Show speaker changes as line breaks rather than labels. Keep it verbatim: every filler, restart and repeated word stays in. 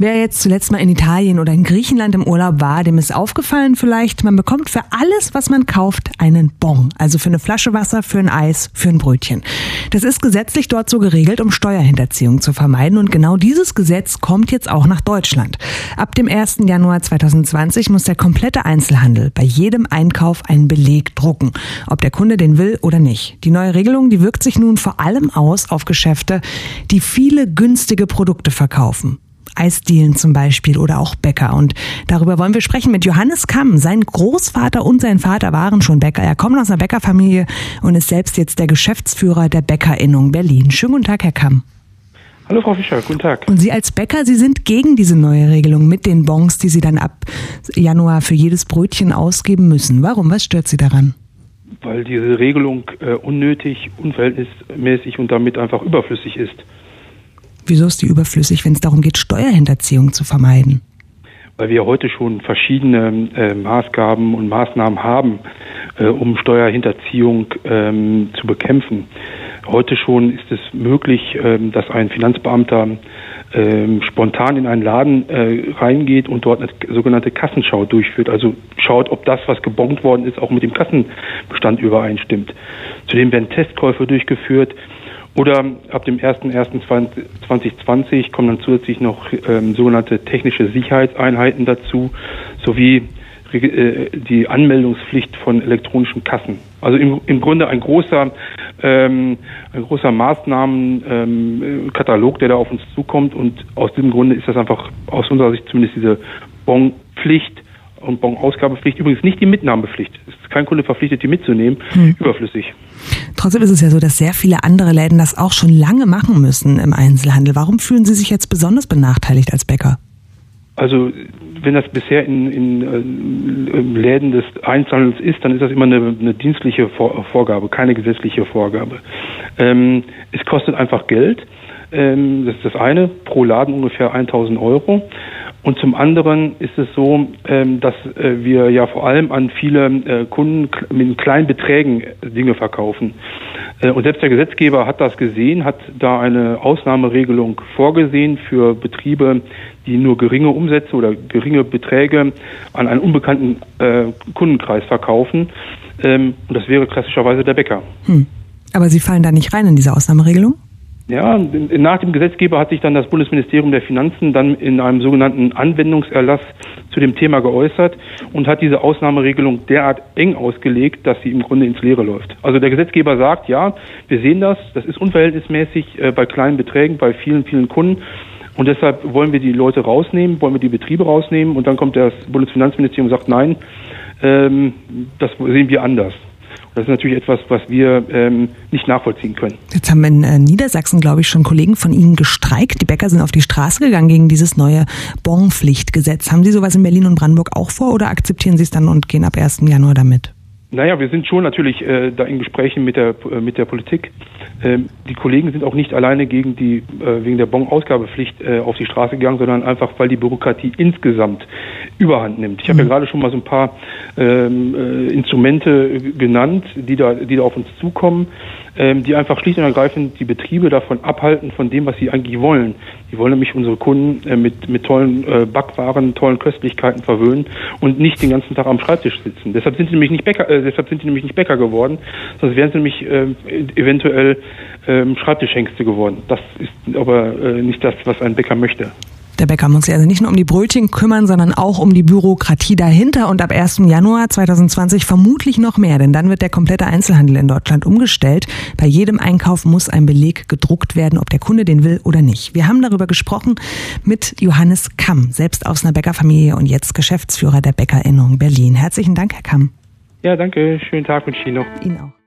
Wer jetzt zuletzt mal in Italien oder in Griechenland im Urlaub war, dem ist aufgefallen vielleicht, man bekommt für alles, was man kauft, einen Bon. Also für eine Flasche Wasser, für ein Eis, für ein Brötchen. Das ist gesetzlich dort so geregelt, um Steuerhinterziehung zu vermeiden. Und genau dieses Gesetz kommt jetzt auch nach Deutschland. Ab dem ersten Januar zweitausendzwanzig muss der komplette Einzelhandel bei jedem Einkauf einen Beleg drucken, ob der Kunde den will oder nicht. Die neue Regelung, die wirkt sich nun vor allem aus auf Geschäfte, die viele günstige Produkte verkaufen. Eisdielen zum Beispiel oder auch Bäcker. Und darüber wollen wir sprechen mit Johannes Kamm. Sein Großvater und sein Vater waren schon Bäcker. Er kommt aus einer Bäckerfamilie und ist selbst jetzt der Geschäftsführer der Bäckerinnung Berlin. Schönen guten Tag, Herr Kamm.
Hallo Frau Fischer, guten Tag.
Und Sie als Bäcker, Sie sind gegen diese neue Regelung mit den Bons, die Sie dann ab Januar für jedes Brötchen ausgeben müssen. Warum? Was stört Sie daran?
Weil diese Regelung äh, unnötig, unverhältnismäßig und damit einfach überflüssig ist.
Wieso ist die überflüssig, wenn es darum geht, Steuerhinterziehung zu vermeiden?
Weil wir heute schon verschiedene äh, Maßgaben und Maßnahmen haben, äh, um Steuerhinterziehung ähm, zu bekämpfen. Heute schon ist es möglich, ähm, dass ein Finanzbeamter ähm, spontan in einen Laden äh, reingeht und dort eine sogenannte Kassenschau durchführt. Also schaut, ob das, was gebongt worden ist, auch mit dem Kassenbestand übereinstimmt. Zudem werden Testkäufe durchgeführt. Oder ab dem ersten ersten zweitausendzwanzig kommen dann zusätzlich noch ähm, sogenannte technische Sicherheitseinheiten dazu, sowie äh, die Anmeldungspflicht von elektronischen Kassen. Also im, im Grunde ein großer, ähm, ein großer Maßnahmenkatalog, ähm, der da auf uns zukommt. Und aus diesem Grunde ist das einfach aus unserer Sicht zumindest diese Bonpflicht und Bon-Ausgabepflicht, übrigens nicht die Mitnahmepflicht. Es ist kein Kunde verpflichtet, die mitzunehmen, hm. überflüssig.
Trotzdem ist es ja so, dass sehr viele andere Läden das auch schon lange machen müssen im Einzelhandel. Warum fühlen Sie sich jetzt besonders benachteiligt als Bäcker?
Also wenn das bisher in, in, in Läden des Einzelhandels ist, dann ist das immer eine, eine dienstliche Vor- Vorgabe, keine gesetzliche Vorgabe. Ähm, es kostet einfach Geld. Ähm, das ist das eine, pro Laden ungefähr tausend Euro. Und zum anderen ist es so, dass wir ja vor allem an viele Kunden mit kleinen Beträgen Dinge verkaufen. Und selbst der Gesetzgeber hat das gesehen, hat da eine Ausnahmeregelung vorgesehen für Betriebe, die nur geringe Umsätze oder geringe Beträge an einen unbekannten Kundenkreis verkaufen. Und das wäre klassischerweise der Bäcker. Hm.
Aber Sie fallen da nicht rein in diese Ausnahmeregelung?
Ja, nach dem Gesetzgeber hat sich dann das Bundesministerium der Finanzen dann in einem sogenannten Anwendungserlass zu dem Thema geäußert und hat diese Ausnahmeregelung derart eng ausgelegt, dass sie im Grunde ins Leere läuft. Also der Gesetzgeber sagt, ja, wir sehen das, das ist unverhältnismäßig äh, bei kleinen Beträgen, bei vielen, vielen Kunden. Und deshalb wollen wir die Leute rausnehmen, wollen wir die Betriebe rausnehmen. Und dann kommt das Bundesfinanzministerium und sagt, nein, ähm, das sehen wir anders. Das ist natürlich etwas, was wir ähm, nicht nachvollziehen können.
Jetzt haben in äh, Niedersachsen, glaube ich, schon Kollegen von Ihnen gestreikt. Die Bäcker sind auf die Straße gegangen gegen dieses neue Bonpflichtgesetz. Haben Sie sowas in Berlin und Brandenburg auch vor oder akzeptieren Sie es dann und gehen ab ersten Januar damit?
Naja, wir sind schon natürlich äh, da in Gesprächen mit der äh, mit der Politik. Ähm, die Kollegen sind auch nicht alleine gegen die äh, wegen der Bon-Ausgabepflicht äh, auf die Straße gegangen, sondern einfach, weil die Bürokratie insgesamt Überhand nimmt. Ich habe mhm. ja gerade schon mal so ein paar ähm, äh, Instrumente genannt, die da die da auf uns zukommen, ähm, die einfach schlicht und ergreifend die Betriebe davon abhalten, von dem, was sie eigentlich wollen. Die wollen nämlich unsere Kunden äh, mit mit tollen äh, Backwaren, tollen Köstlichkeiten verwöhnen und nicht den ganzen Tag am Schreibtisch sitzen. Deshalb sind sie nämlich nicht Bäcker, äh, deshalb sind sie nämlich nicht Bäcker geworden, sonst wären sie nämlich äh, eventuell äh, Schreibtischhengste geworden. Das ist aber äh, nicht das, was ein Bäcker möchte.
Der Bäcker muss sich also nicht nur um die Brötchen kümmern, sondern auch um die Bürokratie dahinter und ab ersten Januar zweitausendzwanzig vermutlich noch mehr, denn dann wird der komplette Einzelhandel in Deutschland umgestellt. Bei jedem Einkauf muss ein Beleg gedruckt werden, ob der Kunde den will oder nicht. Wir haben darüber gesprochen mit Johannes Kamm, selbst aus einer Bäckerfamilie und jetzt Geschäftsführer der Bäckerinnung Berlin. Herzlichen Dank, Herr Kamm.
Ja, danke. Schönen Tag wünsche ich Ihnen noch.
Ihnen auch.